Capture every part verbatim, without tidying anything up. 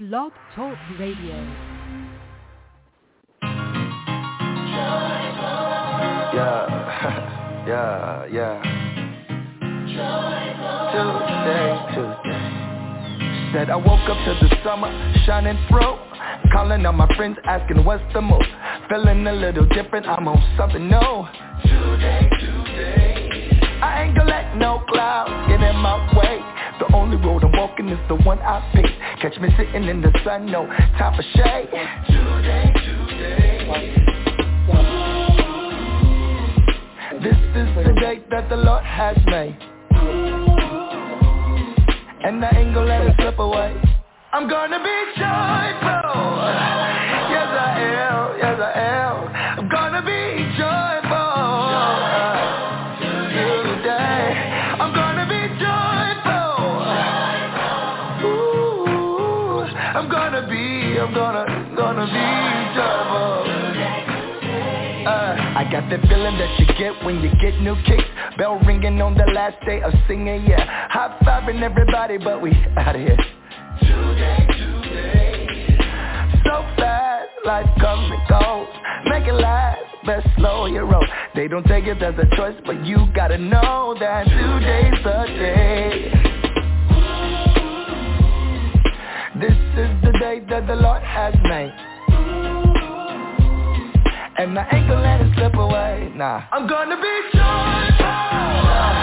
Blog Talk Radio. Yeah, yeah, yeah. Tuesday, Tuesday. Said I woke up to the summer shining through. Calling on my friends asking what's the move. Feeling a little different, I'm on something new. Today, today. I ain't gonna let no clouds get in my way. The only road I'm walking is the one I pick. Catch me sitting in the sun, no time for shade. Today, today. This is the day that the Lord has made, and I ain't gonna let it slip away. I'm gonna be joyful. Yes I am, yes I am. I'm gonna be joyful today. I'm gonna be joyful. Ooh, I'm gonna be, I'm gonna, gonna be joyful. Uh, I got that feeling that you get when you get new kicks. Bell ringing on the last day of singing, yeah. High-fiving everybody, but we out of here. Today, today. So fast, life comes and goes. Make it last, best slow your roll. They don't take it as a choice, but you gotta know that today's the day. This is the day that the Lord has made, and I ain't gonna let it slip away, nah. I'm gonna be joyful.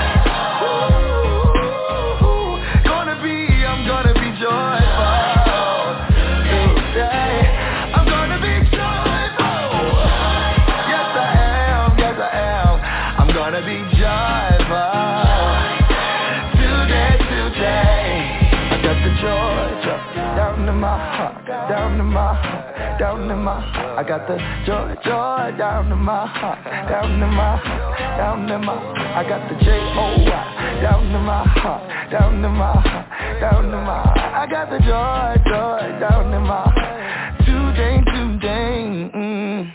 Ooh, gonna be, I'm gonna be joyful today. I'm gonna be joyful. Yes I am, yes I am. I'm gonna be joyful today, today. I got the joy, joy down in my heart, down in my heart, down in my heart. I got the joy, joy down in my heart, down in my heart, down in my heart. I got the J O Y down in my heart, down in my heart, down in my heart. I got the joy, joy down in my heart. Today, today. Mm.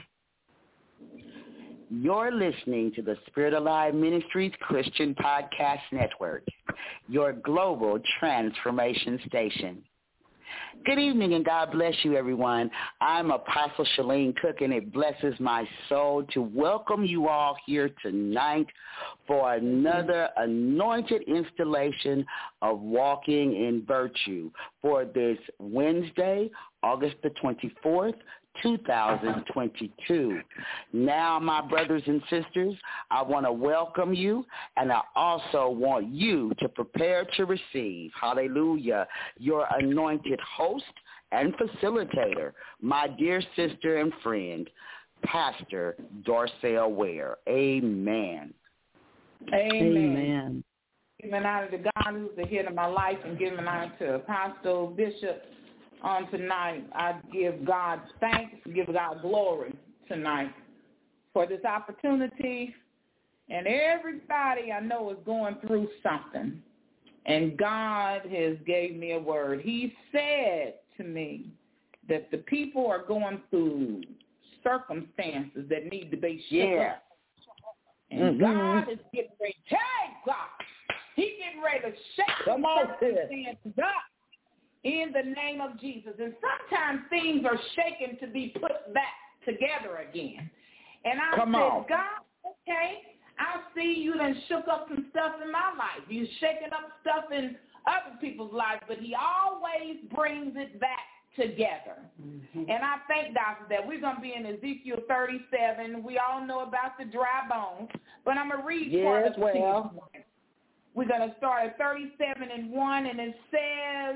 You're listening to the Spirit Alive Ministries Christian Podcast Network, your global transformation station. Good evening and God bless you, everyone. I'm Apostle Shalene Cook, and it blesses my soul to welcome you all here tonight for another anointed installation of Walking in Virtue for this Wednesday, August the twenty-fourth, two thousand twenty-two. Now, my brothers and sisters, I want to welcome you, and I also want you to prepare to receive, hallelujah, your anointed host and facilitator, my dear sister and friend, Pastor Dorcel Ware. Amen. Amen. Amen. Giving honor to God who's the head of my life, and giving honor to Apostle Bishop on tonight. I give God thanks, give God glory tonight for this opportunity. And everybody I know is going through something. And God has gave me a word. He said to me that the people are going through circumstances that need to be shook Yeah. up. And Mm-hmm. God is getting ready. Hey, God. He's getting ready to shake Come on, circumstances up in the name of Jesus. And sometimes things are shaken to be put back together again. And I Come said, on. God, okay, I see you done shook up some stuff in my life. You shaking up stuff in other people's lives, but he always brings it back together. Mm-hmm. And I thank God for that. We're going to be in Ezekiel thirty-seven. We all know about the dry bones, but I'm going to read Yes, part of well. it. We're going to start at thirty-seven and one, and it says,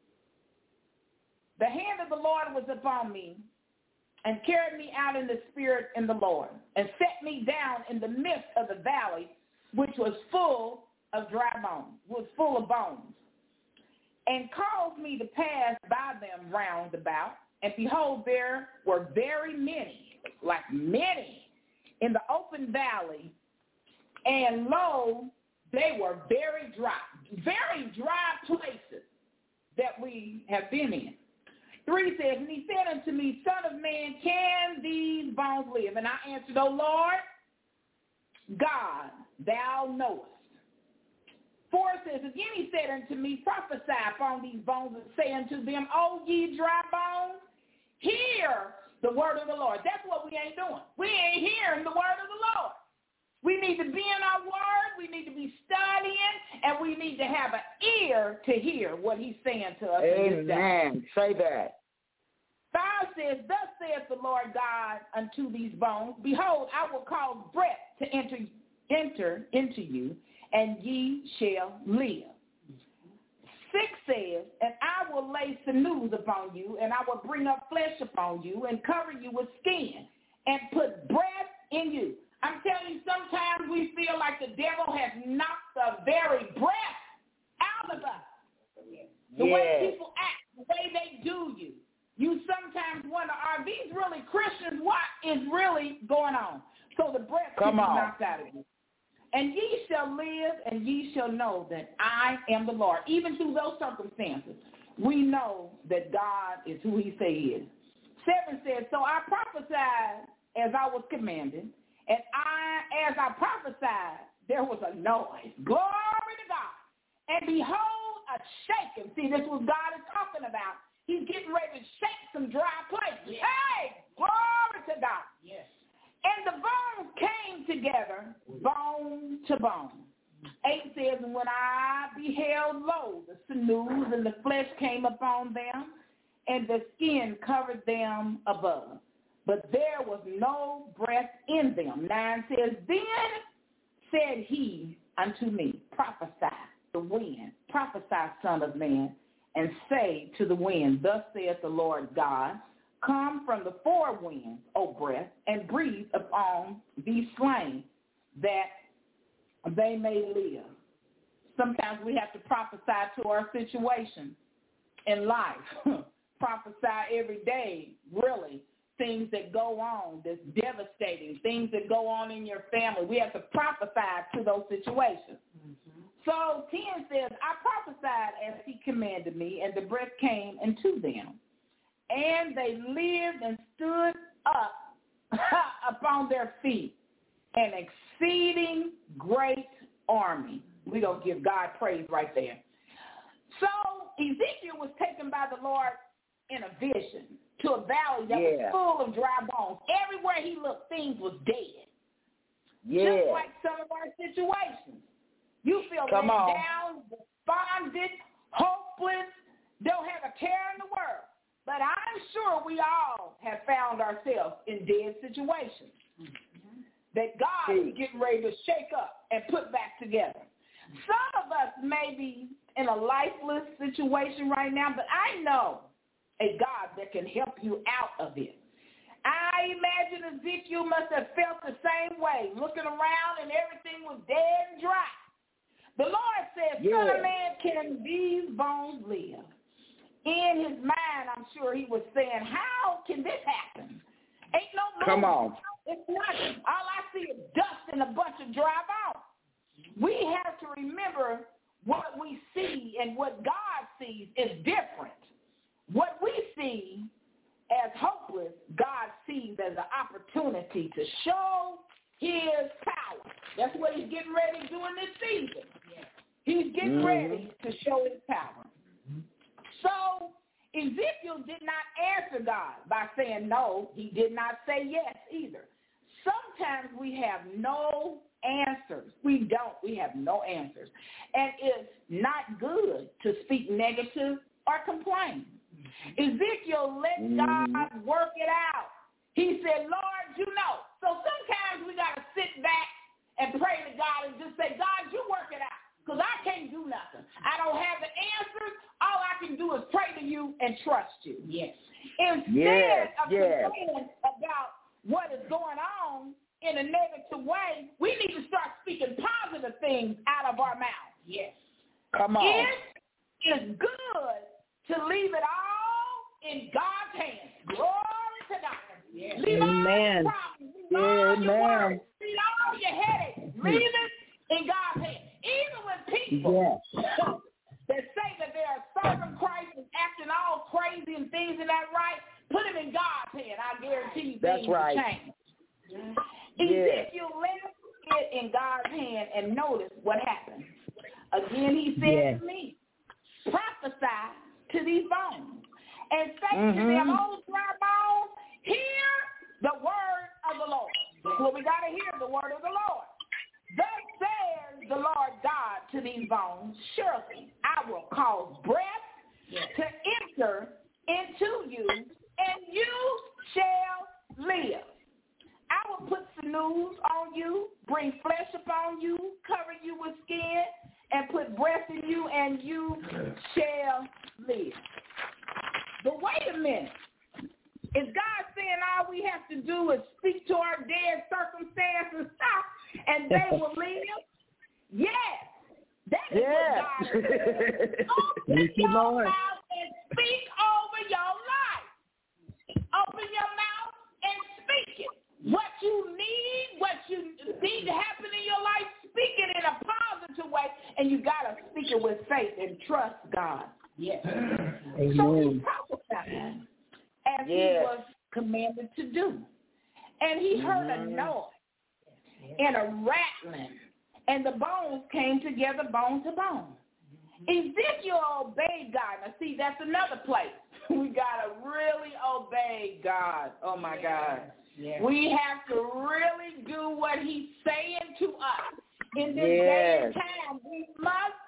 the hand of the Lord was upon me and carried me out in the spirit in the Lord and set me down in the midst of the valley, which was full of dry bones, was full of bones, and caused me to pass by them round about. And behold, there were very many, like many, in the open valley, and lo, they were very dry, very dry places that we have been in. Three says, and he said unto me, Son of man, can these bones live? And I answered, O Lord, God, thou knowest. four says, again he said unto me, prophesy upon these bones and say unto them, O ye dry bones, hear the word of the Lord. That's what we ain't doing. We ain't hearing the word of the Lord. We need to be in our word. We need to be studying, and we need to have an ear to hear what he's saying to us. Amen. Say that. Five says, thus saith the Lord God unto these bones, behold, I will cause breath to enter, enter into you, and ye shall live. Six says, and I will lay sinews upon you, and I will bring up flesh upon you, and cover you with skin, and put breath in you. I'm telling you, sometimes we feel like the devil has knocked the very breath out of us. The yes. way people act, the way they do you. You sometimes wonder, are these really Christians? What is really going on? So the breath can be knocked out of you. And ye shall live, and ye shall know that I am the Lord. Even through those circumstances, we know that God is who he say he is. Seven says, so I prophesied as I was commanded, and I, as I prophesied, there was a noise. Glory to God. And behold, a shaking. See, this is what God is talking about. He's getting ready to shake some dry places. Yes. Hey, glory to God. Yes. And the bones came together, bone to bone. Eight says, and when I beheld, lo, the sinews and the flesh came upon them, and the skin covered them above. But there was no breath in them. Nine says, then said he unto me, prophesy the wind, prophesy, son of man, and say to the wind, thus saith the Lord God, come from the four winds, O breath, and breathe upon these slain, that they may live. Sometimes we have to prophesy to our situation in life. Prophesy every day, really. Things that go on that's devastating, things that go on in your family. We have to prophesy to those situations. Mm-hmm. So ten says, I prophesied as he commanded me, and the breath came into them. And they lived and stood up upon their feet, an exceeding great army. We're going to give God praise right there. So Ezekiel was taken by the Lord in a vision to a valley that yeah. was full of dry bones. Everywhere he looked, things was dead. Yeah. Just like some of our situations. You feel Come let on. down, despondent, hopeless, don't have a care in the world. But I'm sure we all have found ourselves in dead situations mm-hmm. that God is getting ready to shake up and put back together. Some of us may be in a lifeless situation right now, but I know a God that can help you out of it. I imagine Ezekiel must have felt the same way, looking around and everything was dead and dry. The Lord said, yeah. Son of man, can these bones live? In his mind, I'm sure he was saying, how can this happen? Ain't no movement. Come on. It's nothing. All I see is dust and a bunch of dry bones. We have to remember what we see and what God sees is different. What we see as hopeless, God sees as an opportunity to show his power. That's what he's getting ready to do in this season. He's getting mm-hmm. ready to show his power. So Ezekiel did not answer God by saying no. He did not say yes either. Sometimes we have no answers. We don't. We have no answers. And it's not good to speak negative or complain. Ezekiel let God work it out. He said, Lord, you know. So sometimes we got to sit back and pray to God and just say, God, you work it out, because I can't do nothing. I don't have the answers. All I can do is pray to you and trust you. Yes. Instead yes. of yes. complaining about what is going on in a negative way, we need to start speaking positive things out of our mouth. Yes. Come on. It is good to leave it all in God's hands. Glory to God. Yes. Leave Amen. all your problems. Leave all Amen. your worries. Leave all your headaches. Leave it in God's hands. Even when people yes. that say that they are serving Christ and acting all crazy and things in that right, put them in God's hand. I guarantee you That's things right. will change. Yes. Ezekiel left it in God's hand and notice what happened. Again, Then he said yes. to me, prophesy to these bones, and say mm-hmm. to them, oh, dry bones, hear the word of the Lord. Well, we got to hear the word of the Lord. Thus says the Lord God to these bones, surely I will cause breath yes. to enter into you, and you shall live. I will put sinews on you, bring flesh upon you, cover you with skin, and put breath in you, and you shall live. But wait a minute. Is God saying all we have to do is speak to our dead circumstance and stop, and they will live? Yes. That is yes. what God is saying. Open your Lord. mouth and speak over your life. Open your mouth and speak it. What you need, what you need to happen in your life, speak it in a positive way, and you got to speak it with faith and trust God. Yes. Amen. So he prophesied as yes. he was commanded to do. And he heard mm-hmm. a noise and a rattling, and the bones came together bone to bone. Ezekiel obeyed God. Now, see, that's another place. We got to really obey God. Oh, my God. Yeah. We have to really do what he's saying to us. In this yes. day and time, we must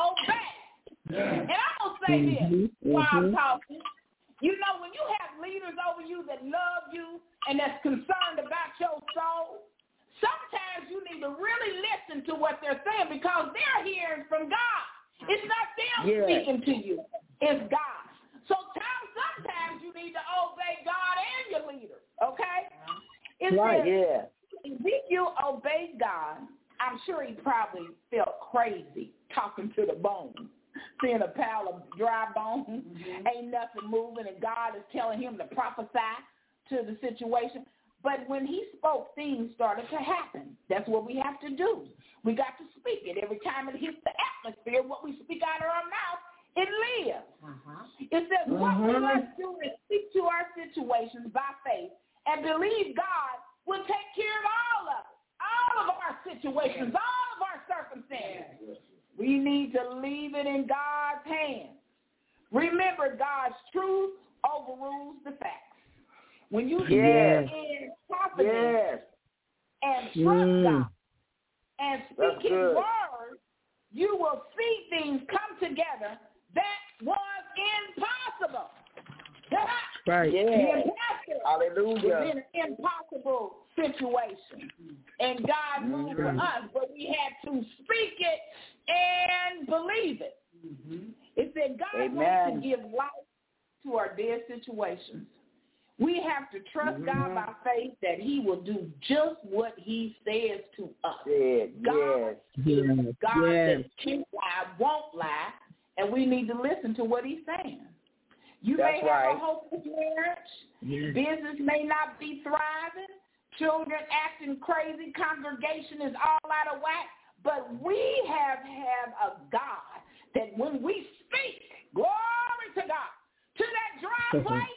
obey. Yeah. And I'm going to say mm-hmm. this while mm-hmm. I'm talking. You know, when you have leaders over you that love you and that's concerned about your soul, sometimes you need to really listen to what they're saying because they're hearing from God. It's not them yes. speaking to you. It's God. So sometimes you need to obey God and your leader, okay? It right, says, yeah. Ezekiel obeyed God. I'm sure he probably felt crazy talking to the bones, seeing a pile of dry bones, mm-hmm. ain't nothing moving, and God is telling him to prophesy to the situation. But when he spoke, things started to happen. That's what we have to do. We got to speak it. Every time it hits the atmosphere, what we speak out of our mouth, it lives. Uh-huh. It says, mm-hmm. what we must do is speak to our situations by faith and believe God will take care of all of it, all of our situations, all of our circumstances. We need to leave it in God's hands. Remember, God's truth overrules the facts. When you yes. speak in confidence yes. and trust mm. God and speak That's his good. word, you will see things come together that was impossible. Right. The Yes. imposter Hallelujah. was in an impossible situation. And God moved mm-hmm. for us, but we had to speak it and believe it. Mm-hmm. It said God Amen. wants to give life to our dead situations. We have to trust mm-hmm. God by faith that he will do just what he says to us. Yes. God yes. is God yes. that can't lie, won't lie, and we need to listen to what he's saying. You That's may have right. a hopeless marriage. Yes. Business may not be thriving. Children acting crazy. Congregation is all out of whack. But we have have a God that when we speak, glory to God, to that dry place,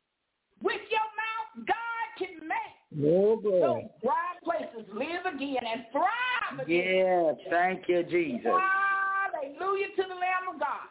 with your mouth, God can make oh, those dry places live again and thrive again. Yes, thank you, Jesus. Hallelujah to the Lamb of God.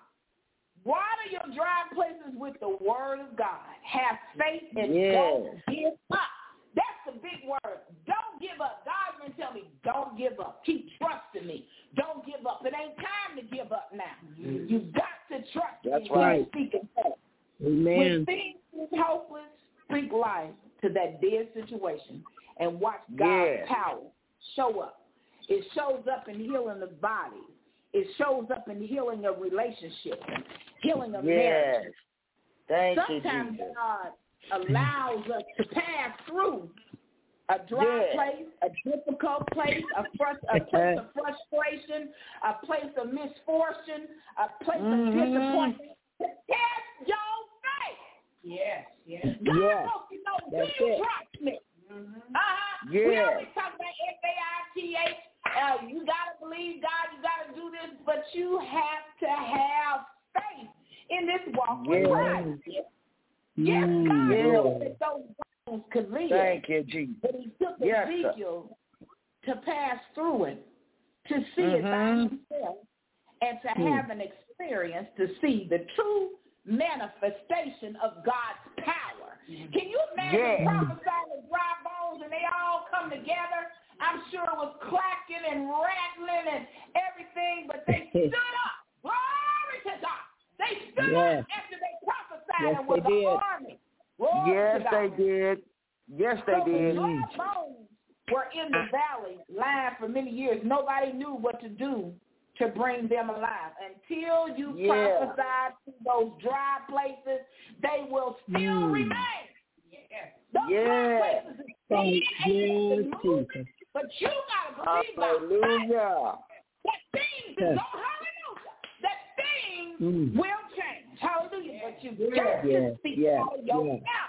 Water your dry places with the word of God. Have faith and yes. don't give up. That's the big word. Don't give up. God's been telling me, don't give up. Keep trusting me. Don't give up. It ain't time to give up now. Mm-hmm. You've got to trust That's me. right. Speaking faith. Amen. When things are hopeless, speak life to that dead situation and watch God's yes. power show up. It shows up in healing the body. It shows up in healing of relationships, healing of yes. marriage. Thank Sometimes you, Jesus. God allows us to pass through a dry yes. place, a difficult place, a, frust- a place of frustration, a place of misfortune, a place mm-hmm. of disappointment. To test your faith. Yes, yes. God yes. wants to know, do That's you it. trust me? Mm-hmm. Uh-huh. Yes. We always talk about F A I T H. Uh, you got to believe God. You got to do this. But you have to have faith in this walk with yes. Christ. Yes, yes mm, God yes. knew that those bones could live. Thank you, Jesus. But he took yes, Ezekiel sir. to pass through it, to see mm-hmm. it by himself, and to Mm. have an experience to see the true manifestation of God's power. Can you imagine Yeah. prophesying to dry bones and they all come together? I'm sure it was clacking and rattling and everything, but they stood up. Glory to God. They stood Yes. up after they prophesied Yes, and was they did. an army. Glory Yes, to God. they did. Yes, they So the did. dry bones were in the valley, lying for many years. Nobody knew what to do to bring them alive. Until you Yeah. prophesy to those dry places, they will still Mm. remain. Yeah. Those Yeah. dry places is Thank dead and you, it's moving, Jesus. but you got to believe by faith Hallelujah. that things is Yes. going, hallelujah, that things Mm. will change. Hallelujah. But you got Yeah, to speak yeah, out of your yeah. mouth.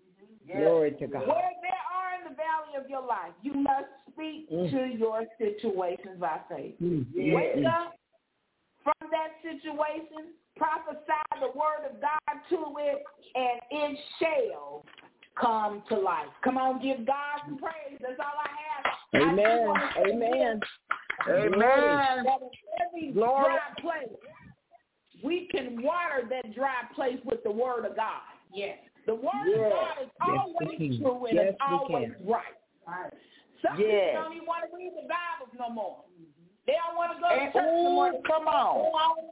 Glory to God. Where there are in the valley of your life, you must speak Mm. to your situations by faith. Mm. Wake Mm. up from that situation, prophesy the word of God to it, and it shall come to life. Come on, give God some praise. That's all I have. Amen. I just want to say Amen. Amen. that in every Glory. dry place, we can water that dry place with the word of God. Yes. The word Yes. of God is Yes, always we can. true and Yes, it's we always can. right. Right. Some Yes. people don't even want to read the Bibles no more. They don't want to go to And- church no more. ooh, come on.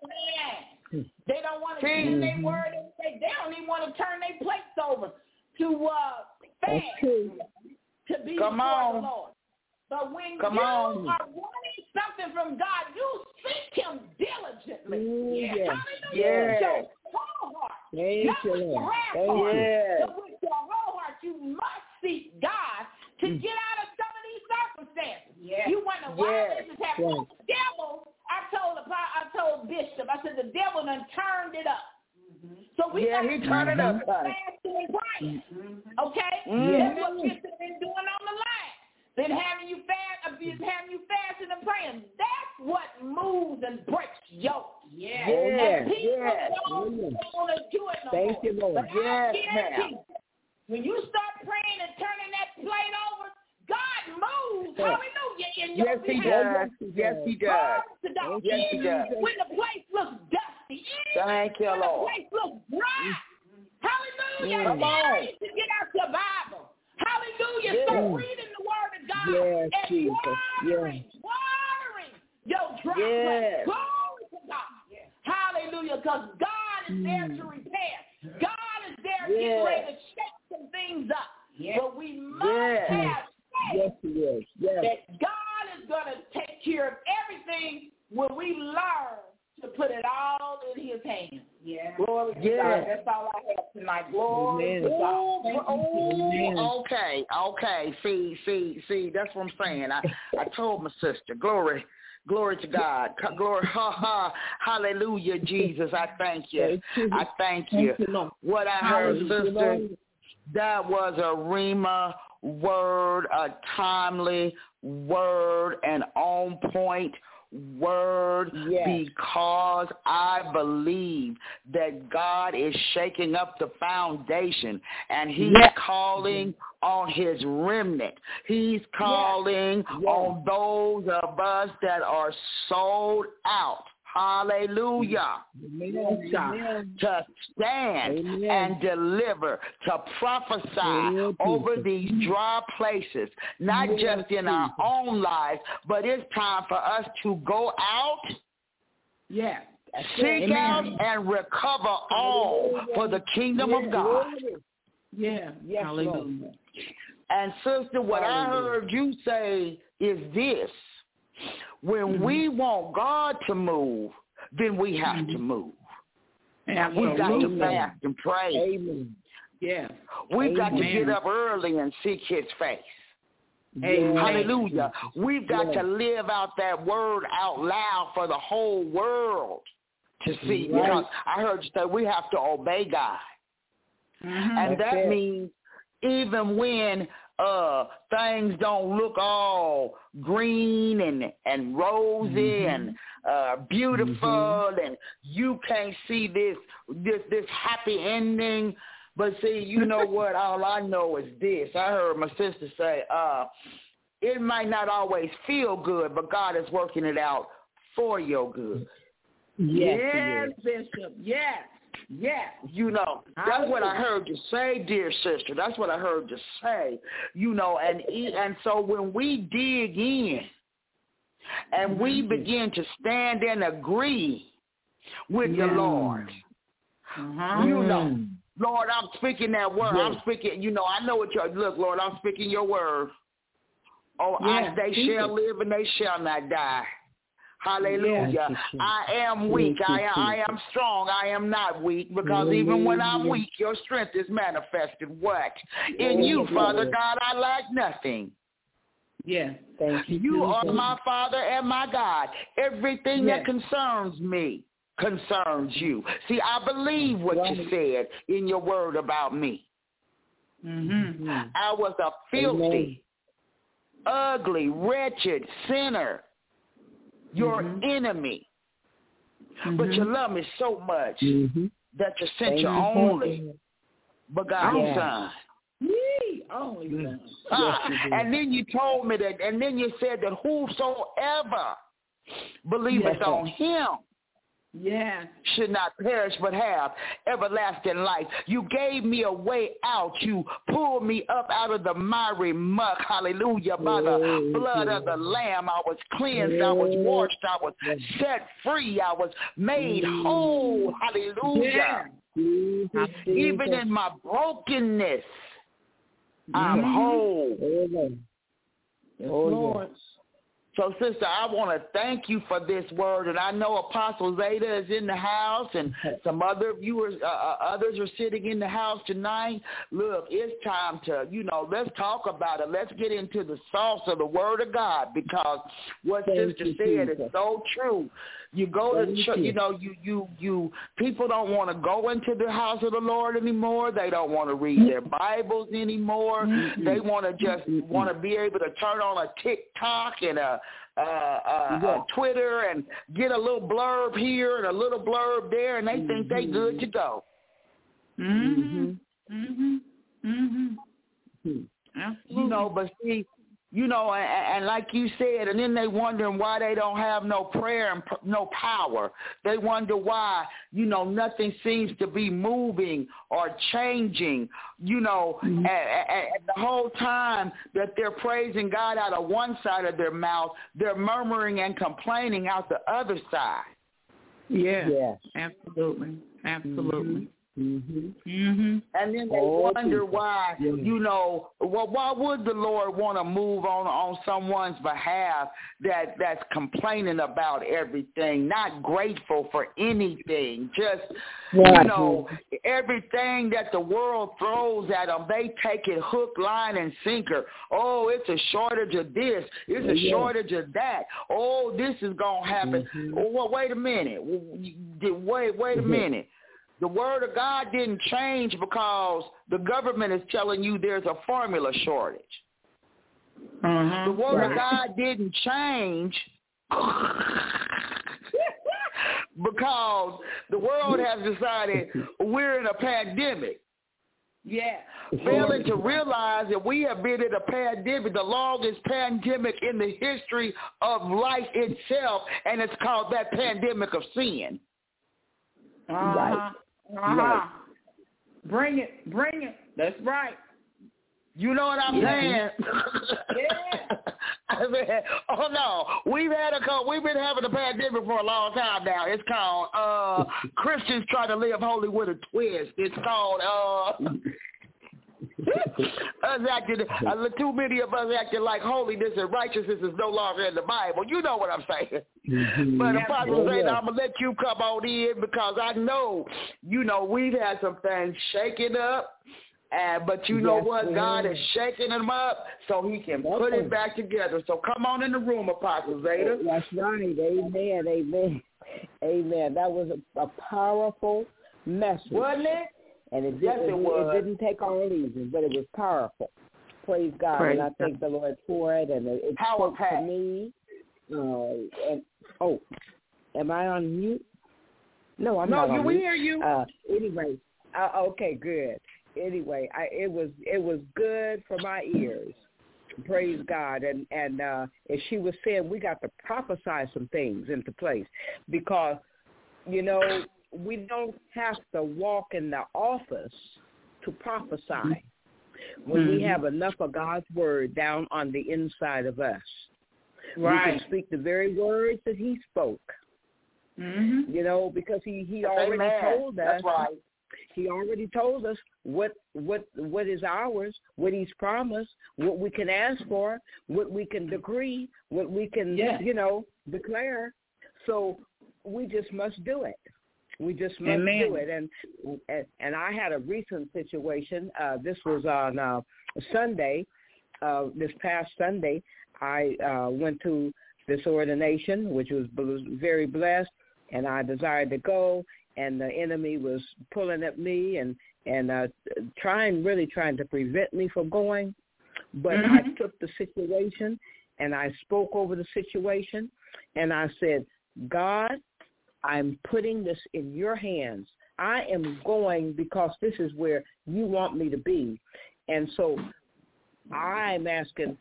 They don't want to See? read their word. And they, they don't even want to turn their plates over to uh, That's fast true. to be Come before on. the Lord. But when Come you on. are wanting something from God, you seek Him diligently. Ooh, yes. Hallelujah. Yes. With your whole heart. Thank Not you, with your Lord. half Thank heart. you. Yes. But with your whole heart, you must seek God to Mm. get out of some of these circumstances. Yes. You wonder why Yes. this is happening. Yes. The devil, I told the I told Bishop, I said the devil done turned it up. So we Yeah, got he to turned it up, turn honey. fasting and praying. Okay? Mhm. That's what Bishop been doing on the line. Been having you fast, uh, been having you fasting and praying. That's what moves and breaks yokes. Yes. Yes. And people Yes. don't Yes. want to do it no Thank more. you, Lord. But Yes, I guarantee, ma'am. when you start praying and turning that plate over, God moves. Yes. Hallelujah. In your Yes, he behalf. does. Yes, he does. Glory to God. Yes, he does. When the place looks dusty, Thank you, when the Lord. place looks dry, hallelujah, Come on. you need to get out your Bible. Hallelujah. Yes. Start reading the word of God Yes, and Jesus. watering, watering your dry Yes. place. Glory to God. Hallelujah, because God is there to repair. God is there getting Yes. ready to shake some things up. Yes. But we must Yes. have faith Yes, he is. Yes. that God is going to take care of everything when we learn to put it all in His hands. Yeah. Glory to Yes. God. That's all I have tonight. Glory Amen. to God. Thank you, Oh, Amen. okay, okay. See, see, see. That's what I'm saying. I, I told my sister, glory, glory to God, Co- glory, ha ha, hallelujah, Jesus. I thank you. Thank you. I thank you. Thank you, Lord. What I heard, Thank you, sister, Lord. that was a Rhema word, a timely word, an on point word, Yes. because I believe that God is shaking up the foundation and He's Yes. calling on His remnant. He's calling Yes. on those of us that are sold out. Hallelujah. Amen. Amen. To stand Amen. and deliver, to prophesy Amen, over Jesus. these dry places, not Yes, just in our Jesus. own lives, but it's time for us to go out, Yes. That's it. seek Amen. out, and recover all Hallelujah. for the kingdom Yes. of God. Yeah. Yes, Hallelujah. Lord. And sister, what I Hallelujah. heard you say is this: when we want God to move, then we have to move. We've got to Absolutely. fast and pray. Amen. Yeah. We've got to Amen. get up early and seek His face. Amen. Hallelujah. We've got Yes. to live out that word out loud for the whole world to see. Right. Because I heard you say we have to obey God. Mhm. And That's that it. means even when uh things don't look all green and and rosy Mhm. and uh beautiful Mhm. and you can't see this this this happy ending, but see, you know what, all I know is this. I heard my sister say uh it might not always feel good, but God is working it out for your good. Yes, yes Bishop. Yes. Yes. You know, that's what I heard you say, dear sister. That's what I heard you say. You know, and and so when we dig in and mm-hmm. we begin to stand and agree with yeah. the Lord, mm-hmm. you know, Lord, I'm speaking that word. Yes. I'm speaking, you know, I know what you're, look, Lord, I'm speaking your word. Oh, yes. I, they shall live and they shall not die. Hallelujah. Yes. I am weak. I, I am strong. I am not weak because even when I'm weak, your strength is manifested. What? In you, Father God, I lack nothing. Yeah. Thank you. You are my Father and my God. Everything yes. that concerns me concerns you. See, I believe what right. you said in your word about me. Mm-hmm. I was a filthy, Amen. ugly, wretched sinner. Your mm-hmm. enemy. Mm-hmm. But you love me so much mm-hmm. that you sent Thank your you. only begotten yeah. son. Yee, only son. Ah, yes, and then you told me that, and then you said that whosoever believeth yes. on him yes. should not perish but have everlasting life. You gave me a way out. You pulled me up out of the miry muck, hallelujah, by the blood of the Lamb. I was cleansed, I was washed, I was set free, I was made whole, hallelujah. Yeah. Even in my brokenness, I'm mm-hmm. whole. Yes, Lord. So, sister, I want to thank you for this word, and I know Apostle Zeta is in the house, and some other viewers, uh, others are sitting in the house tonight. Look, it's time to, you know, let's talk about it. Let's get into the sauce of the Word of God, because what thank Sister said is so true. You go to church, you know, you, you, you, people don't want to go into the house of the Lord anymore. They don't want to read their Bibles anymore. Mm-hmm. They want to just mm-hmm. want to be able to turn on a TikTok and a, uh, uh, yeah. a Twitter and get a little blurb here and a little blurb there, and they mm-hmm. think they good to go. Mm-hmm. Mm-hmm. Mm-hmm. Mm-hmm. You know, but see, you know, and, and like you said, and then they wondering why they don't have no prayer and p- no power. They wonder why, you know, nothing seems to be moving or changing, you know, mm-hmm. and, and the whole time that they're praising God out of one side of their mouth, they're murmuring and complaining out the other side. Yeah, yeah. absolutely, absolutely. Mm-hmm. Mm-hmm. Mm-hmm. And then they oh, wonder why, yeah. you know, well, why would the Lord want to move on on someone's behalf that that's complaining about everything, not grateful for anything, just, right. you know, everything that the world throws at them, they take it hook, line, and sinker. Oh, it's a shortage of this. It's a yeah. shortage of that. Oh, this is going to happen. Mm-hmm. Oh, well, wait a minute. Wait, wait a mm-hmm. minute. The word of God didn't change because the government is telling you there's a formula shortage. Uh-huh. The word right. of God didn't change because the world has decided we're in a pandemic. Yeah. Failing to realize that we have been in a pandemic, the longest pandemic in the history of life itself, and it's called that pandemic of sin. Uh-huh. Right. Uh-huh. Right. Bring it. Bring it. That's right. You know what I'm yeah. saying? Yeah. I mean, oh no, we've had a we've been having a pandemic for a long time now. It's called uh, Christians try to live holy with a twist. It's called uh, us acting. Uh, too many of us acting like holiness and righteousness is no longer in the Bible. You know what I'm saying? Mm-hmm. But Apostle Zeta, I'm gonna let you come on in because I know, you know, we've had some things shaken up. Uh, but you know yes, what? God is shaking them up so he can That's put it back together. So come on in the room, Apostle Zeta. That's right. Amen. Amen. Amen. That was a, a powerful message. Wasn't it? And it, yes, did, it, it, was. it didn't take all easy, but it was powerful. Praise God. Praise and I thank the Lord for it. And it, it spoke to me. Uh, and Oh, am I on mute? No, I'm no, not on we mute. hear you. Uh, anyway, uh, okay, good. Anyway, I, it was it was good for my ears. Praise God. And and uh, as she was saying, we got to prophesy some things into place because you know, we don't have to walk in the office to prophesy when mm-hmm. we have enough of God's word down on the inside of us. Right. We can speak the very words that he spoke, mm-hmm. you know, because he, he already Amen. told us. That's right. He already told us what what what is ours, what he's promised, what we can ask for, what we can decree, what we can, yes. you know, declare. So we just must do it. We just must Amen. do it. And, and and I had a recent situation. Uh, this was on uh, Sunday, uh, this past Sunday. I uh, went to this ordination, which was, was very blessed, and I desired to go. And the enemy was pulling at me and and uh, trying, really trying to prevent me from going. But mm-hmm. I took the situation and I spoke over the situation, and I said, God, I'm putting this in your hands. I am going because this is where you want me to be. And so I'm asking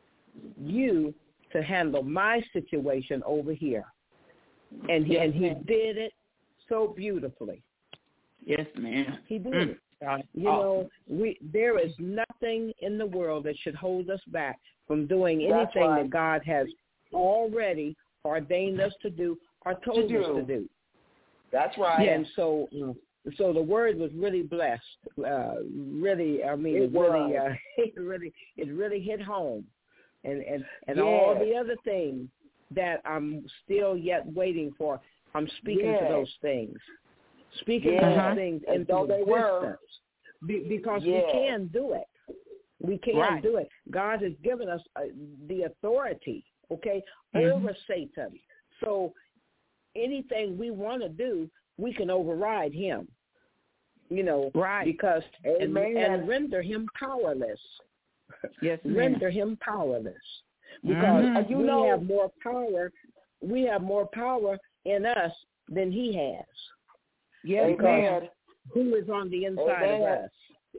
you to handle my situation over here. And he, yes, and he did it so beautifully. Yes, ma'am. He did mm. it. You awesome. know, we there is nothing in the world that should hold us back from doing anything right. that God has already ordained us to do or told to us to do. That's right. And so, so the word was really blessed. Uh, really, I mean, it, it really, uh, it really, it really hit home. And and and yes. all the other things that I'm still yet waiting for, I'm speaking yes. to those things, speaking yes. those uh-huh. things As into they were. existence, Be, because yes. we can do it. We can right. do it. God has given us uh, the authority, okay, mm-hmm. over Satan. So anything we want to do, we can override him, you know, right. because and, Amen. and render him powerless. Yes, render ma'am. him powerless, because mm-hmm. you we know, have have more power. We have more power in us than he has. Yes, Amen. Who is on the inside Amen. of us?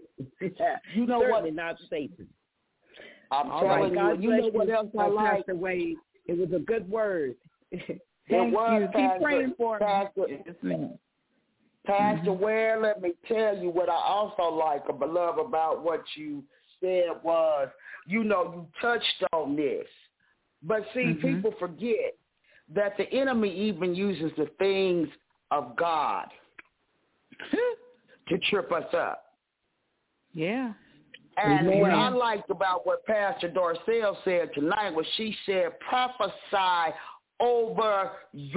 You know Certainly what? not Satan. I'm All telling right, you. You know what else I like? Pastor Wade, it was a good word. It Thank was, you. Pastor, Keep praying for Pastor, me. Yes, ma'am. Pastor mm-hmm. Ware, let me tell you what I also like, or beloved, about what you said was, you know, you touched on this. But see, mm-hmm. people forget that the enemy even uses the things of God to trip us up. Yeah. And Amen. what I liked about what Pastor Dorcel said tonight was she said, prophesy over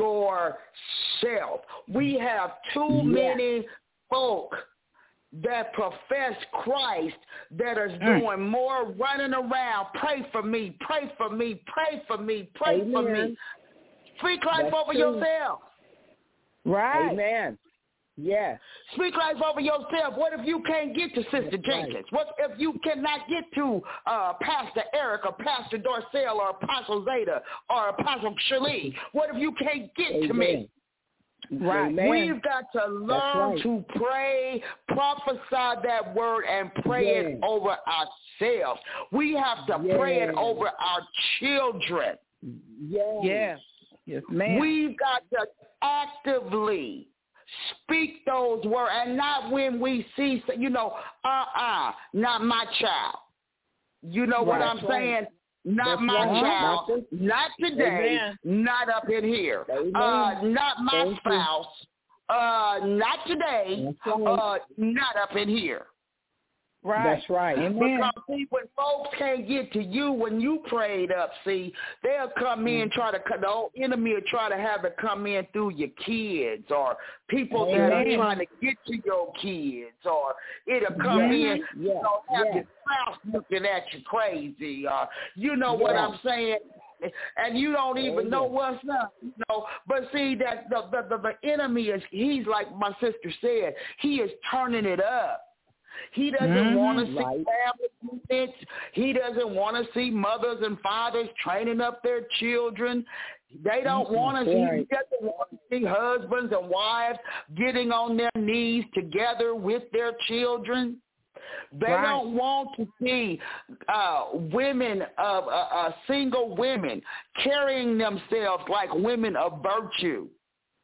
yourself. We have too yeah. many folk that profess Christ that are mm. doing more running around. Pray for me, pray for me, pray for me, pray Amen. for me. Speak life That's over true. yourself. Right. Amen. Yes. Speak life over yourself. What if you can't get to Sister That's Jenkins? Right. What if you cannot get to uh, Pastor Eric or Pastor Dorcel or Apostle Zeta or Apostle Shirley? What if you can't get Amen. to me? Right. Amen. We've got to learn right. to pray, prophesy that word, and pray yes. it over ourselves. We have to yes. pray it over our children. Yes. Yes. Yes, ma'am. We've got to actively speak those words, and not when we see, you know, uh-uh, not my child. You know right. what I'm right. saying? Not That's my right. child, not, not today, Amen. not up in here. Amen. Uh, not my Thank spouse, uh, not today, right. uh, not up in here. Right. That's right. Amen. Because see, when folks can't get to you when you prayed up, see, they'll come in, try to, the old enemy will try to have it come in through your kids or people Amen. That are trying to get to your kids, or it'll come yeah. in, yeah. you know, have yeah. your spouse looking at you crazy, or you know yeah. what I'm saying? And you don't even Amen. know what's up, you know. But see, that the, the, the, the enemy is, he's like my sister said, he is turning it up. He doesn't mm-hmm, want to see right. family units. He doesn't want to see mothers and fathers training up their children. They don't mm-hmm, want to see, right. he doesn't want to see husbands and wives getting on their knees together with their children. They right. don't want to see uh, women, of uh, uh, single women, carrying themselves like women of virtue.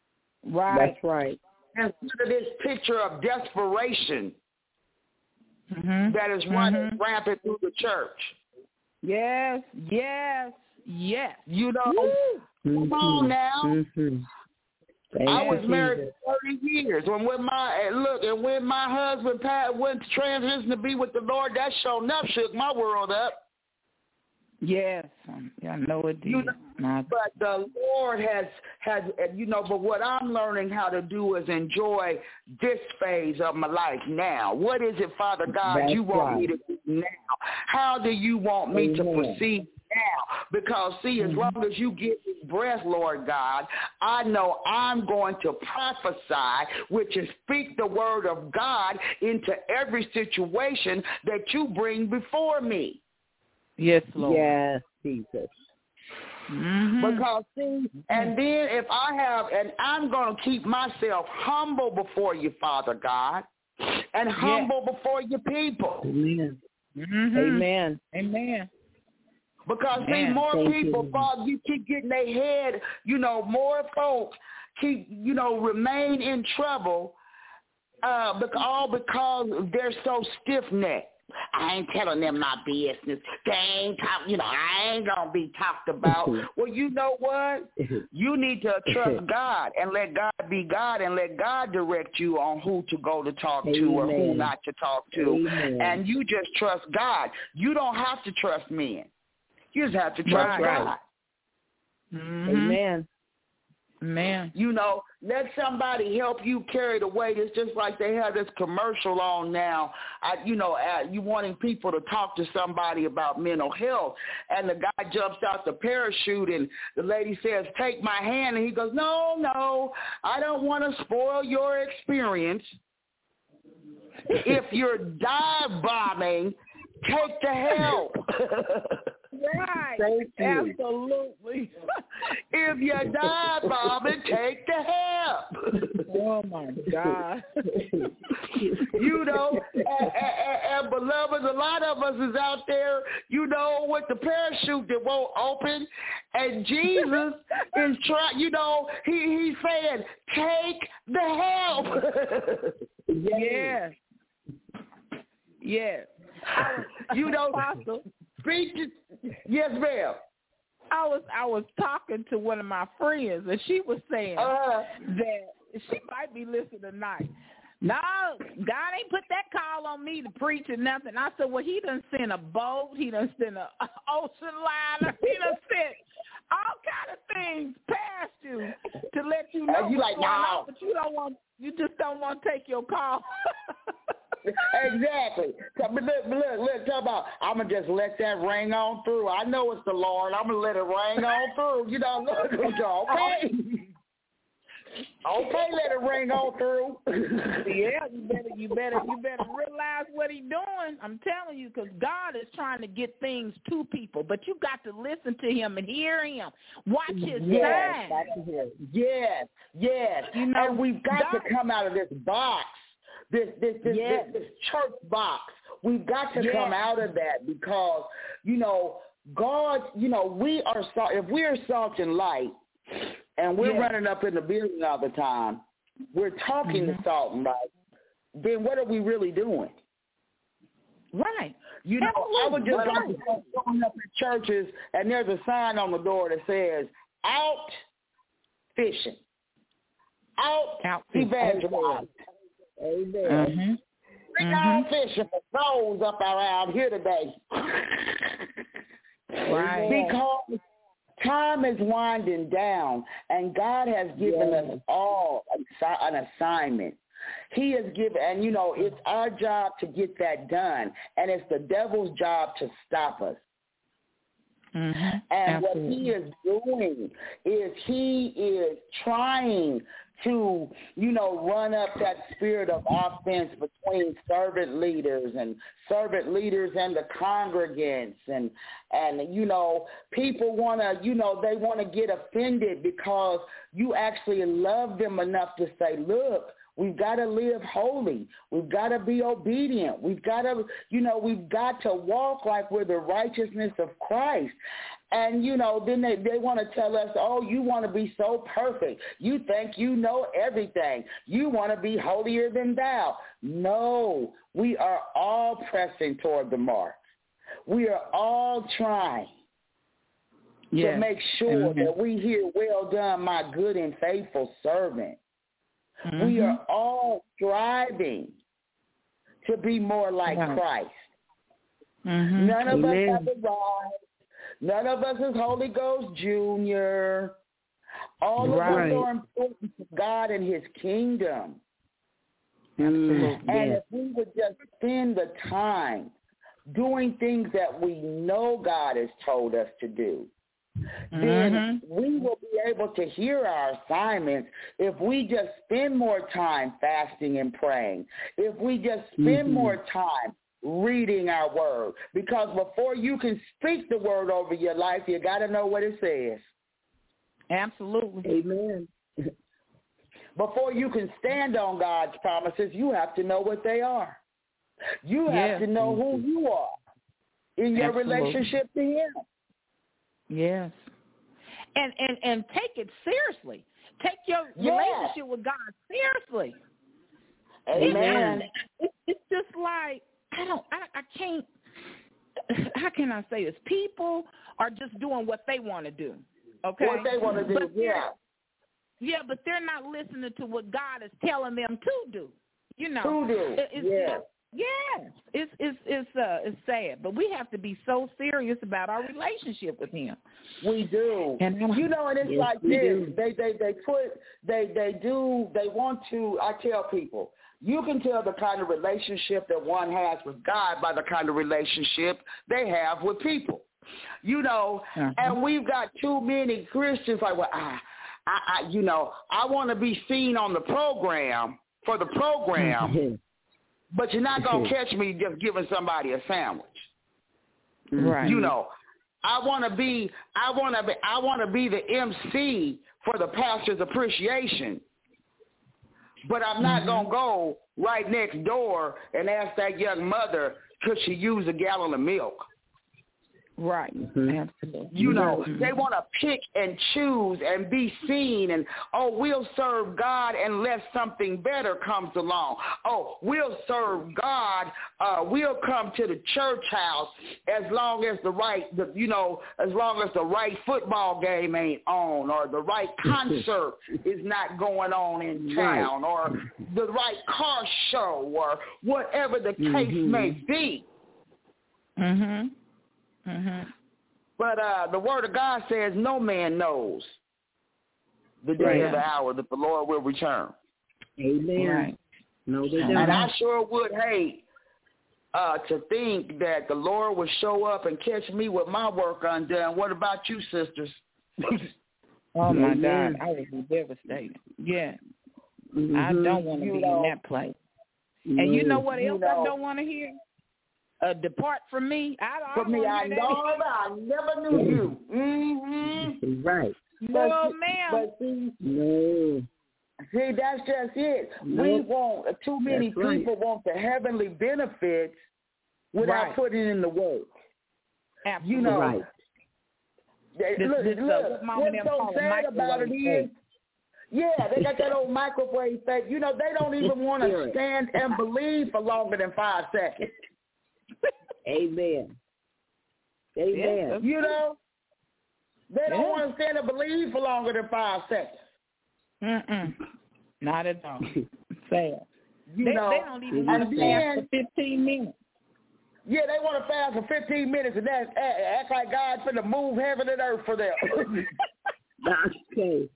Right. That's right. Instead of this picture of desperation mm-hmm. that is running mm-hmm. rampant through the church. Yes, yes, yes. You know, mm-hmm. come on now. Mm-hmm. I was married for thirty years. When when my and look, and when my husband Pat went to transition to be with the Lord, that sure enough shook my world up. Yes, I know it did. You know, but the Lord has has you know. But what I'm learning how to do is enjoy this phase of my life now. What is it, Father God, That's you want right. me to do now? How do you want me Amen. to proceed now? Because, see, as long as you give me breath, Lord God, I know I'm going to prophesy, which is speak the word of God into every situation that you bring before me. Yes, Lord. Yes, Jesus. Mm-hmm. Because, see, and then if I have, and I'm going to keep myself humble before you, Father God, and humble yes. before your people. Amen. Mm-hmm. Amen. Amen. Because, Amen. see, more Thank people, you. Father, you keep getting their head, you know, more folks keep, you know, remain in trouble uh, because, all because they're so stiff-necked. I ain't telling them my business. They ain't talk, you know, I ain't going to be talked about. Well, you know what? You need to trust God and let God be God and let God direct you on who to go to talk Amen. to or who not to talk to. Amen. And you just trust God. You don't have to trust men. You just have to trust right. God. Mm-hmm. Amen. Man. You know, let somebody help you carry the weight. It's just like they have this commercial on now, I, you know, uh, you wanting people to talk to somebody about mental health. And the guy jumps out the parachute and the lady says, take my hand. And he goes, no, no, I don't want to spoil your experience. If you're dive bombing, take the help. Right. Thank you. Absolutely. If you die, Bobby, take the help. Oh, my God. You know, and, and, and beloveds, a lot of us is out there, you know, with the parachute that won't open. And Jesus is trying, you know, he, he's saying, take the help. Yes. Yes. You know, Apostle. Preach it. Yes, ma'am. I was I was talking to one of my friends, and she was saying uh, that she might be listening tonight. No, God ain't put that call on me to preach or nothing. I said, well, he done sent a boat. He done sent an ocean liner. He done sent all kind of things past you to let you know you what's like, going no. on, but you don't want. You just don't want to take your call. Exactly. But look, look, look, talk about, I'm going to just let that ring on through. I know it's the Lord. I'm going to let it ring on through. You know, look, okay. Okay, let it ring on through. Yeah, you better, you better, you better realize what he's doing. I'm telling you, because God is trying to get things to people, but you got to listen to him and hear him. Watch his yes, signs. Yes, yes. You know, and we've got God, to come out of this box, this this this, yes. this, this church box. We've got to yes. come out of that because, you know, God, you know, we are salt. If we're salt and light, and we're yes. running up in the building all the time, we're talking mm-hmm. to salt and light, then what are we really doing? Right. You know, Absolutely. I would just right. like to going up in churches, and there's a sign on the door that says, out fishing, out, out evangelizing. Amen. Mm-hmm. Bring mm-hmm. on fishing for souls up around here today. Right. Because time is winding down, and God has given yes. us all an assignment. He has given, and, you know, it's our job to get that done, and it's the devil's job to stop us. Mm-hmm. And Absolutely. what he is doing is he is trying to, you know, run up that spirit of offense between servant leaders and servant leaders and the congregants. And, and you know, people want to, you know, they want to get offended because you actually love them enough to say, look, We've got to live holy. We've got to be obedient. We've got to, you know, we've got to walk like we're the righteousness of Christ. And, you know, then they, they want to tell us, oh, you want to be so perfect. You think you know everything. You want to be holier than thou. No, we are all pressing toward the mark. We are all trying yes. to make sure mm-hmm. that we hear, well done, my good and faithful servant. Mm-hmm. We are all striving to be more like yeah. Christ. Mm-hmm. None of Amen. us have arrived. None of us is Holy Ghost Junior All of right. us are important to God and his kingdom. Mm, and yes. if we would just spend the time doing things that we know God has told us to do, mm-hmm. then we will be able to hear our assignments if we just spend more time fasting and praying, if we just spend mm-hmm. more time reading our word. Because before you can speak the word over your life, you got to know what it says. Absolutely. Amen. Before you can stand on God's promises, you have to know what they are. You have yes. to know who you are in your Absolutely. relationship to him. Yes. And, and and take it seriously. Take your yes. relationship with God seriously. Amen. It, it's just like, I don't, I, I can't, how can I say this? People are just doing what they want to do, okay? What they want to do, yeah. Yeah, but they're not listening to what God is telling them to do, you know. To do, it, it's, yeah. Yes, it's it's it's uh it's sad, but we have to be so serious about our relationship with him. We do, and you know, and it's yes, like this. Do. They they they put they they do they want to. I tell people, you can tell the kind of relationship that one has with God by the kind of relationship they have with people. You know, uh-huh. and we've got too many Christians like, well, I, I, I you know, I want to be seen on the program for the program. But you're not going to catch me just giving somebody a sandwich. Right. You know, I want to be I want to be I want to be the M C for the pastor's appreciation. But I'm not mm-hmm. going to go right next door and ask that young mother could she use a gallon of milk. Right. Mm-hmm. Absolutely. You know, mm-hmm. they want to pick and choose and be seen and, oh, we'll serve God unless something better comes along. Oh, we'll serve God. Uh, we'll come to the church house as long as the right, the, you know, as long as the right football game ain't on or the right concert is not going on in town right. or the right car show or whatever the case mm-hmm. may be. Mm-hmm. Mm-hmm. But uh, the word of God says no man knows the day right. or the hour that the Lord will return. Amen. Right. No, they don't. And I sure would hate uh, to think that the Lord would show up and catch me with my work undone. What about you, sisters? Oh, my Amen. God. I would be devastated. Yeah. Mm-hmm. I don't want to be know, in that place. Mm-hmm. And you know what else you know, I don't want to hear? Uh, depart from me. I don't from me, I know I never knew you. Mm-hmm. Right. No, but, ma'am. But see, no. see, that's just it. No. We want, too many that's people right. want the heavenly benefits without right. putting in the work. Absolutely. You know, right. They, this, look, this, look, uh, what's so sad about it is, yeah, they got that old microwave thing. You know, they don't even want to stand and believe for longer than five seconds. Amen. Amen. Yeah, you know, they don't yeah. want to stand and believe for longer than five seconds. Mm-mm. Not at all. Sad. You they, know, they don't even want to fast for fifteen minutes. Yeah, they want to fast for fifteen minutes and then act like God's finna move heaven and earth for them. Okay.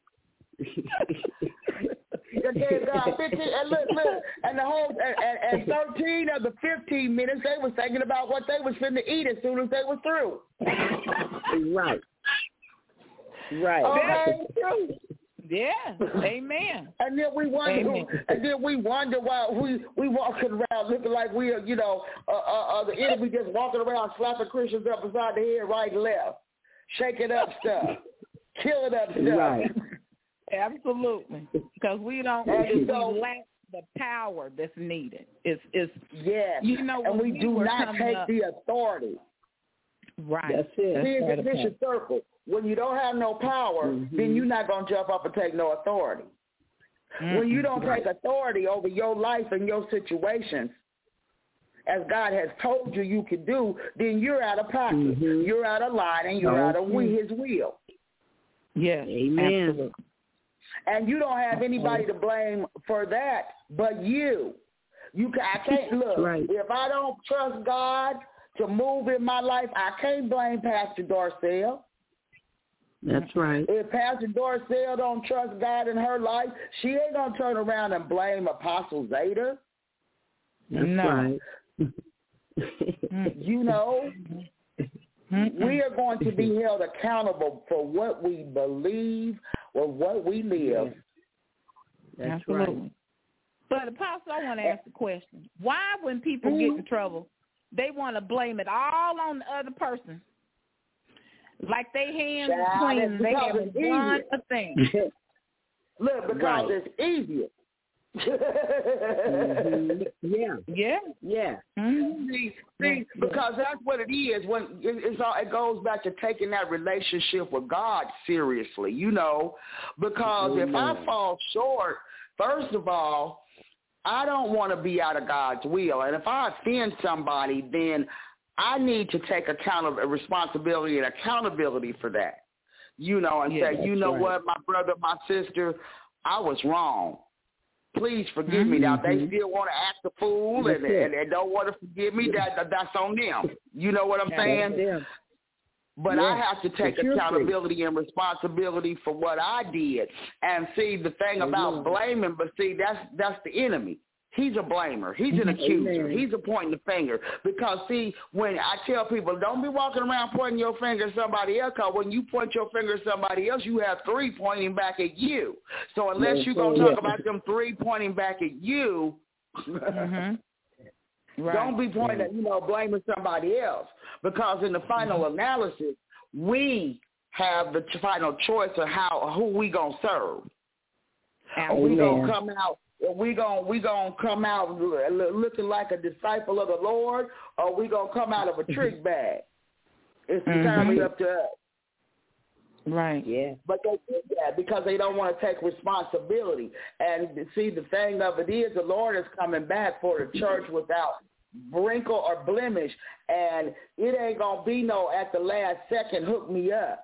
God, fifteen, and look, look, and the whole, and, and thirteen of the fifteen minutes, they was thinking about what they was finna eat as soon as they was through. Right. Right. Okay. That's true. Yeah. Amen. And then we wonder, Amen. and then we wonder why we we walking around looking like we are, you know, uh, uh, uh, the enemy just walking around slapping Christians up beside the head, right and left, shaking up stuff, killing up stuff. Right. Absolutely, because we don't and we so, lack the power that's needed. It's, it's yes. you know, and we, we do not take up, the authority. Right. That's it. See, it's a vicious circle. When you don't have no power, mm-hmm. then you're not going to jump up and take no authority. Mm-hmm. When you don't right. take authority over your life and your situations, as God has told you you can do, then you're out of pocket. Mm-hmm. You're out of line, and you're mm-hmm. out of His will. Yes, amen. Absolutely. And you don't have anybody to blame for that but you. You can, I can't look. Right. If I don't trust God to move in my life, I can't blame Pastor Darcel. That's right. If Pastor Darcel don't trust God in her life, she ain't gonna turn around and blame Apostle Zeta. That's no. right. You know, we are going to be held accountable for what we believe or what we live. That's Absolutely. Right. But Apostle, I want to ask a question. Why, when people mm-hmm. get in trouble, they want to blame it all on the other person? Like they hands are clean, they haven't done a thing. Look, because right. it's easier. mm-hmm. Yeah, yeah, yeah. Mm-hmm. See, see, because that's what it is. When it, it's all, it goes back to taking that relationship with God seriously, you know. Because mm-hmm. if I fall short, first of all, I don't want to be out of God's will, and if I offend somebody, then I need to take account of responsibility and accountability for that, you know, and yeah, say, you know right. what, my brother, my sister, I was wrong. Please forgive mm-hmm. me. Now, they still want to act a fool and, and, and don't want to forgive me. That That's on them. You know what I'm saying? Yeah. But yeah. I have to take accountability and responsibility for what I did. And see, the thing about blaming, but see, that's that's the enemy. He's a blamer. He's an accuser. Amen. He's a pointing the finger. Because, see, when I tell people, don't be walking around pointing your finger at somebody else, because when you point your finger at somebody else, you have three pointing back at you. So unless yes, you're going to talk yes. about them three pointing back at you, mm-hmm. right. don't be pointing at, you know, blaming somebody else. Because in the final mm-hmm. analysis, we have the final choice of how who we going to serve. Are we going to come out? We gonna we gonna come out looking like a disciple of the Lord, or we gonna come out of a trick bag? It's entirely mm-hmm. up to us. Right. Yeah. But they did that because they don't want to take responsibility. And see, the thing of it is, the Lord is coming back for the church without wrinkle or blemish, and it ain't gonna be no at the last second hook me up.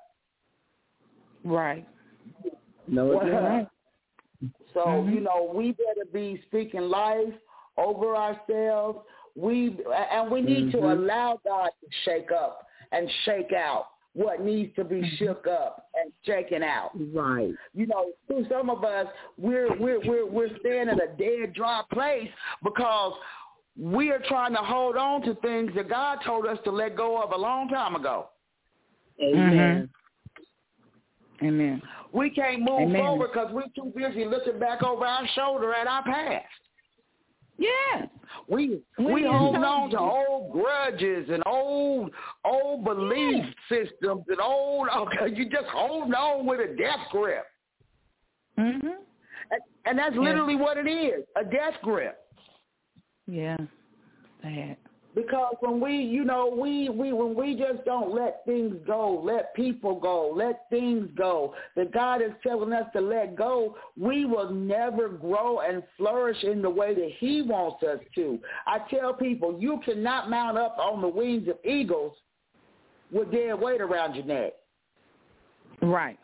Right. No, it's well, not. So, mm-hmm. you know, we better be speaking life over ourselves. We and we need mm-hmm. to allow God to shake up and shake out what needs to be mm-hmm. shook up and shaken out. Right. You know, through some of us, we're we're we're we're staying in a dead, dry place because we are trying to hold on to things that God told us to let go of a long time ago. Amen. Mm-hmm. Amen. We can't move Amen. forward because we're too busy looking back over our shoulder at our past. Yeah. We we, we hold on to old grudges and old old belief yeah. systems and old okay, you just hold on with a death grip. Mhm. And, and that's literally yeah. what it is, a death grip. Yeah. Bad. Because when we, you know, we, we when we just don't let things go, let people go, let things go, that God is telling us to let go, we will never grow and flourish in the way that he wants us to. I tell people, you cannot mount up on the wings of eagles with dead weight around your neck. Right.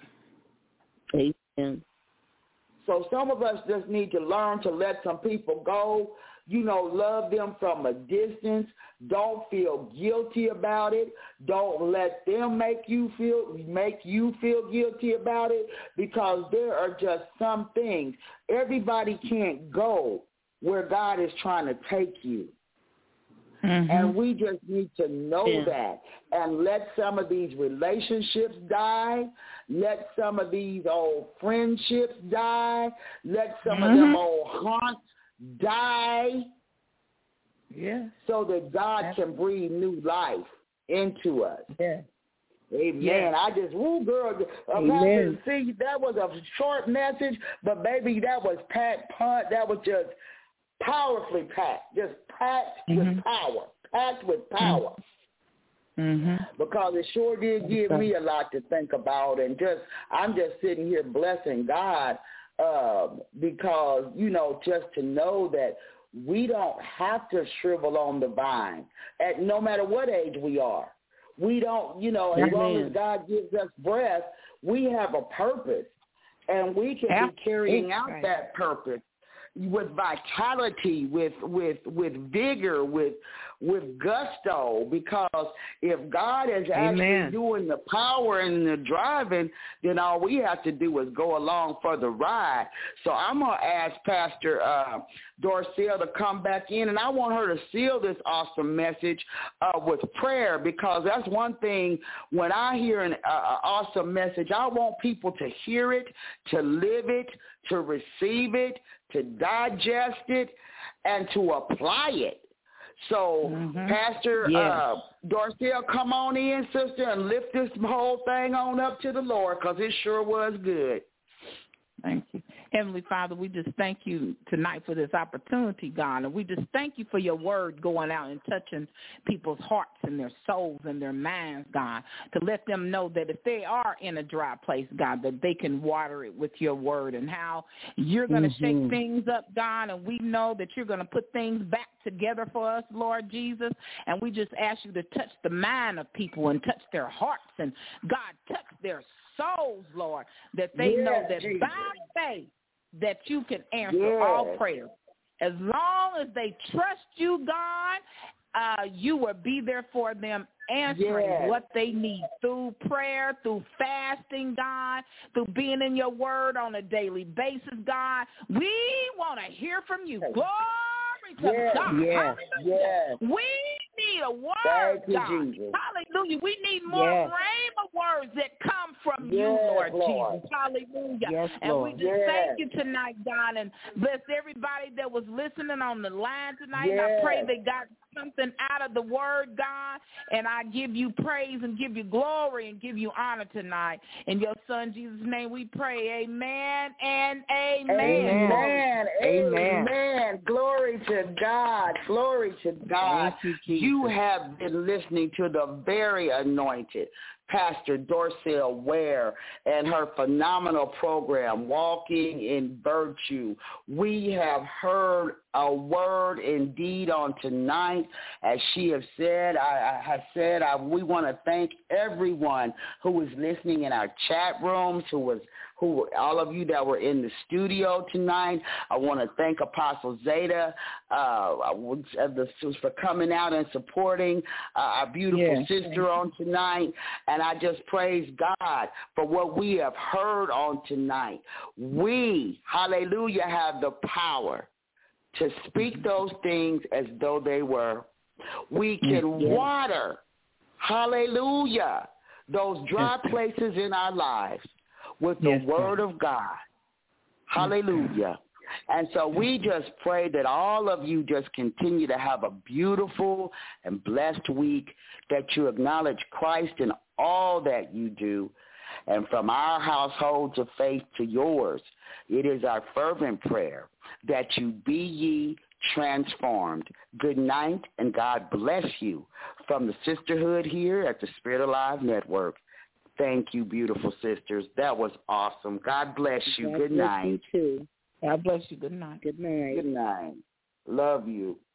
Amen. So some of us just need to learn to let some people go. You know, love them from a distance. Don't feel guilty about it. Don't let them make you feel make you feel guilty about it, because there are just some things. Everybody can't go where God is trying to take you. Mm-hmm. And we just need to know yeah. that and let some of these relationships die. Let some of these old friendships die. Let some mm-hmm. of them old haunts die. Yeah. So that God That's... can breathe new life into us. Yeah. Amen. Yes. I just, woo, girl. Amen. See, that was a short message, but baby, that was packed, punt. That was just powerfully packed, just packed mm-hmm. with power, packed with power. Mm-hmm. Because it sure did give me a lot to think about, and just I'm just sitting here blessing God uh, because, you know, just to know that we don't have to shrivel on the vine at no matter what age we are. We don't, you know, as Amen. long as God gives us breath, we have a purpose, and we can yeah. be carrying out right. that purpose with vitality, with with with vigor, with with gusto, because if God is actually Amen. doing the power and the driving, then all we have to do is go along for the ride. So I'm going to ask Pastor uh, Dorcel to come back in, and I want her to seal this awesome message uh, with prayer, because that's one thing when I hear an uh, awesome message, I want people to hear it, to live it, to receive it, to digest it, and to apply it. So, mm-hmm. Pastor yes. uh, Dorcel, come on in, sister, and lift this whole thing on up to the Lord, because it sure was good. Thank you. Heavenly Father, we just thank you tonight for this opportunity, God, and we just thank you for your word going out and touching people's hearts and their souls and their minds, God, to let them know that if they are in a dry place, God, that they can water it with your word, and how you're going to mm-hmm. shake things up, God, and we know that you're going to put things back together for us, Lord Jesus, and we just ask you to touch the mind of people and touch their hearts, and God, touch their souls, Lord, that they yes, know that Jesus. by faith that you can answer yes. all prayers. As long as they trust you, God, uh, you will be there for them, answering yes. what they need through prayer, through fasting, God, through being in your word on a daily basis, God. We want to hear from you. Glory to yes, God. Yes, yes. We need a word, you, God. Jesus. Hallelujah. We need more yes. rhema words that come from yes, you, Lord, Lord. Jesus. Hallelujah. Yes, and Lord. we just yes. thank you tonight, God, and bless everybody that was listening on the line tonight. Yes. And I pray they got something out of the word, God, and I give you praise and give you glory and give you honor tonight. In your son Jesus' name we pray. Amen and amen. Amen. Amen. Amen. Glory to God. Glory to God. You, you have been listening to the very anointed Pastor Dorcel Ware and her phenomenal program, Walking in Virtue. We have heard a word indeed on tonight. As she has said, I, I have said, I, we want to thank everyone who was listening in our chat rooms, who was who all of you that were in the studio tonight. I want to thank Apostle Zeta uh, for coming out and supporting uh, our beautiful yeah. sister on tonight. And I just praise God for what we have heard on tonight. We, hallelujah, have the power to speak those things as though they were. We can yeah. water, hallelujah, those dry places in our lives with the yes, word God. of God. Hallelujah. And so we just pray that all of you just continue to have a beautiful and blessed week, that you acknowledge Christ in all that you do. And from our households of faith to yours, it is our fervent prayer that you be ye transformed. Good night, and God bless you from the sisterhood here at the Spirit Alive Network. Thank you, beautiful sisters. That was awesome. God bless you. God Good bless night. You too. God bless you. Good night. Good night. Good night. Love you.